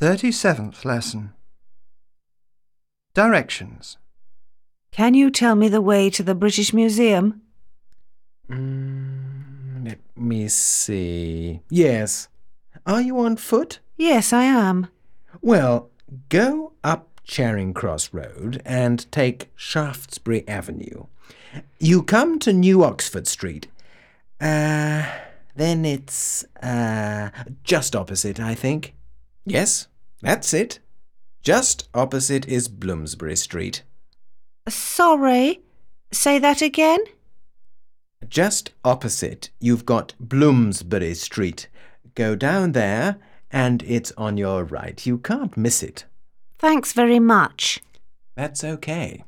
37th lesson. Directions. Can you tell me the way to the British Museum? Let me see. Yes. Are you on foot? Yes, I am. Well, go up Charing Cross Road and take Shaftesbury Avenue. You come to New Oxford Street. Then it's just opposite, I think. Yes, that's it. Just opposite is Bloomsbury Street. Sorry, say that again? Just opposite, you've got Bloomsbury Street. Go down there and it's on your right. You can't miss it. Thanks very much. That's okay.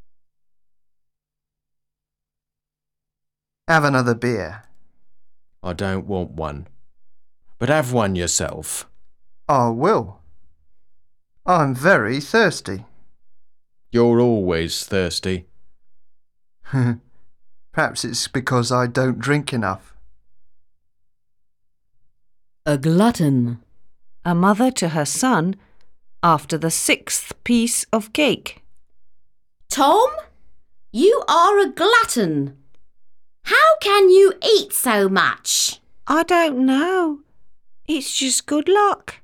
Have another beer. I don't want one. But have one yourself. I will. I'm very thirsty. You're always thirsty. Perhaps it's because I don't drink enough. A glutton. A mother to her son after the 6th piece of cake. Tom, you are a glutton. How can you eat so much? I don't know. It's just good luck.